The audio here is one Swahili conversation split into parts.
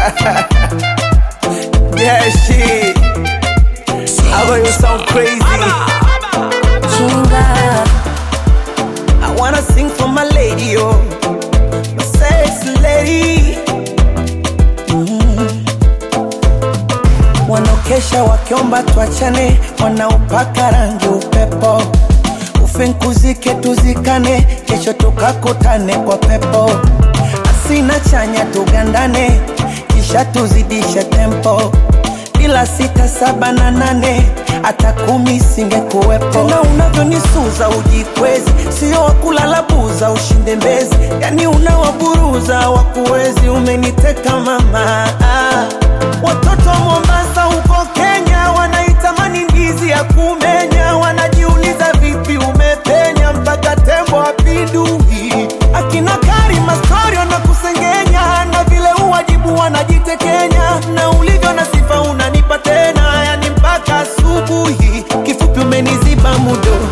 Yeah, shit. I know you sound crazy. Chinga. I wanna sing for my lady, oh, my sexy lady. Wanaokesha wakiomba tuachane, wanaopaka rangi upepo. Ufinkuzike tuzikane, kesho tukakutane kwa pepo. Asina chanya tugandane, kisha tuzidishe tempo. Bila 6, 7 na 8, hata 10 singekuwepo. Tena unavyonisuza ujikwezi, sio wakulala buza ushinde mbezi. Yani unawaburuza wakuwezi, umeniteka mama. Watoto wa Mombasa huko Kenya wanaitamani ndizi ya kumenya. Wanajiuliza vipi umepenya mpaka tembo apindui. Akina Karima story na kusengenya, na vile uwajibu wanajitekenya. Na ulivyo na sifa unanipa tena, yani mpaka asubuhi. Kifupi umeniziba mudomo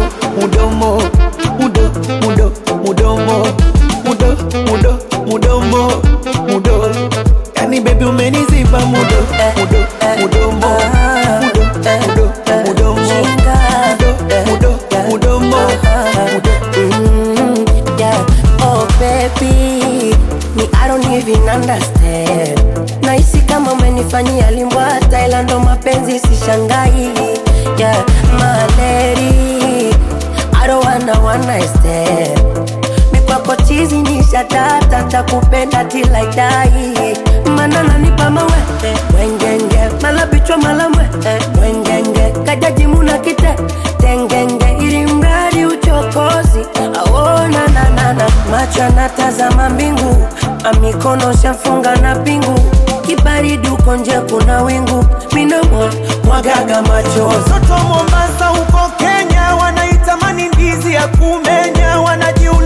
yani baby umeniziba mudomo Yeah, oh baby, me I don't even understand. Naisi kama umenifanyia limbwa Thailand, ndo mapenzi sishangai. Yeah, my lady, I don't wanna one night stand. Mikwako chizi nisha data, takupenda till I die. Manana nipa mawe, wengenge, malabichwa malamwe, wengenge, kajaji muna kite, tengenge, ili mradi uchokozi. Aona na macho anatazama mbingu, amikono shafunga na pingu. Kibaridi uko nje kuna wingu, minamo mwagaga macho. Watoto Mombasa huko Kenya wanaitamani ndizi ya kumenya. Wanajiuliza